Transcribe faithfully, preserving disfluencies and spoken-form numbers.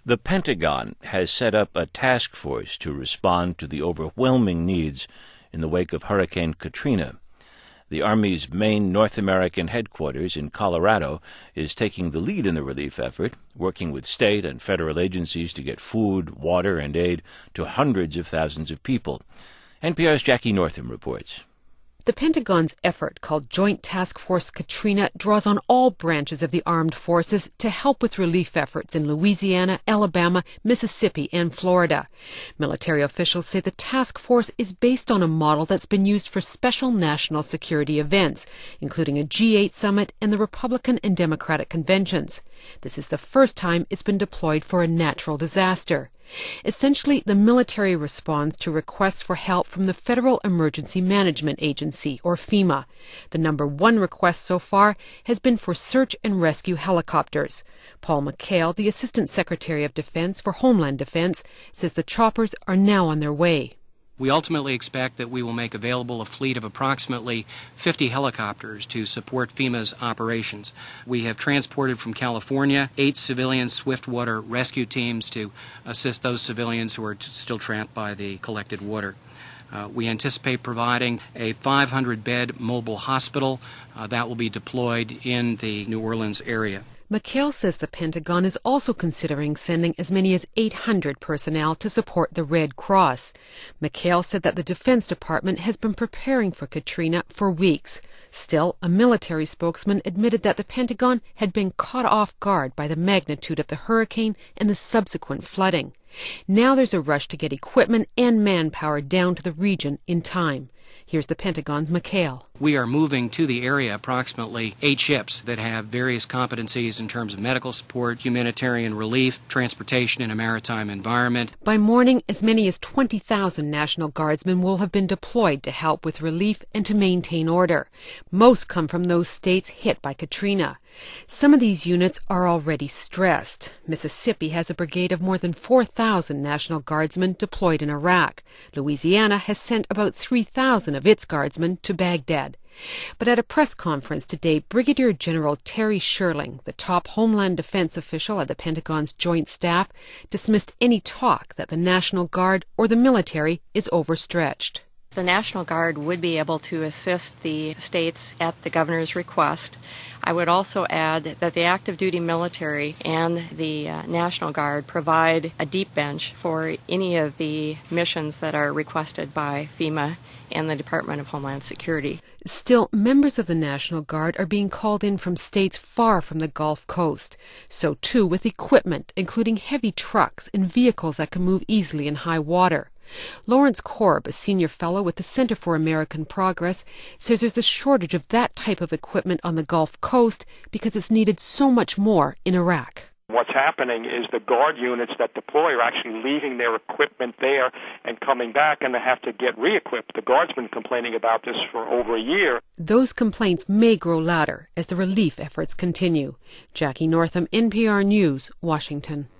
The Pentagon has set up a task force to respond to the overwhelming needs in the wake of Hurricane Katrina. The Army's main North American headquarters in Colorado is taking the lead in the relief effort, working with state and federal agencies to get food, water, and aid to hundreds of thousands of people. N P R's Jackie Northam reports. The Pentagon's effort, called Joint Task Force Katrina, draws on all branches of the armed forces to help with relief efforts in Louisiana, Alabama, Mississippi, and Florida. Military officials say the task force is based on a model that's been used for special national security events, including a G eight summit and the Republican and Democratic conventions. This is the first time it's been deployed for a natural disaster. Essentially, the military responds to requests for help from the Federal Emergency Management Agency, or FEMA. The number one request so far has been for search and rescue helicopters. Paul McHale, the Assistant Secretary of Defense for Homeland Defense, says the choppers are now on their way. We ultimately expect that we will make available a fleet of approximately fifty helicopters to support FEMA's operations. We have transported from California eight civilian swiftwater rescue teams to assist those civilians who are still trapped by the collected water. Uh, we anticipate providing a five hundred bed mobile hospital uh, that will be deployed in the New Orleans area. McHale says the Pentagon is also considering sending as many as eight hundred personnel to support the Red Cross. McHale said that the Defense Department has been preparing for Katrina for weeks. Still, a military spokesman admitted that the Pentagon had been caught off guard by the magnitude of the hurricane and the subsequent flooding. Now there's a rush to get equipment and manpower down to the region in time. Here's the Pentagon's McHale. We are moving to the area approximately eight ships that have various competencies in terms of medical support, humanitarian relief, transportation in a maritime environment. By morning, as many as twenty thousand National Guardsmen will have been deployed to help with relief and to maintain order. Most come from those states hit by Katrina. Some of these units are already stressed. Mississippi has a brigade of more than four thousand National Guardsmen deployed in Iraq. Louisiana has sent about three thousand of its Guardsmen to Baghdad. But at a press conference today, Brigadier General Terry Sherling, the top Homeland Defense official at the Pentagon's Joint Staff, dismissed any talk that the National Guard or the military is overstretched. The National Guard would be able to assist the states at the governor's request. I would also add that the active duty military and the uh, National Guard provide a deep bench for any of the missions that are requested by FEMA and the Department of Homeland Security. Still, members of the National Guard are being called in from states far from the Gulf Coast. So too with equipment, including heavy trucks and vehicles that can move easily in high water. Lawrence Korb, a senior fellow with the Center for American Progress, says there's a shortage of that type of equipment on the Gulf Coast because it's needed so much more in Iraq. What's happening is the Guard units that deploy are actually leaving their equipment there and coming back, and they have to get re-equipped. The Guard's been complaining about this for over a year. Those complaints may grow louder as the relief efforts continue. Jackie Northam, N P R News, Washington.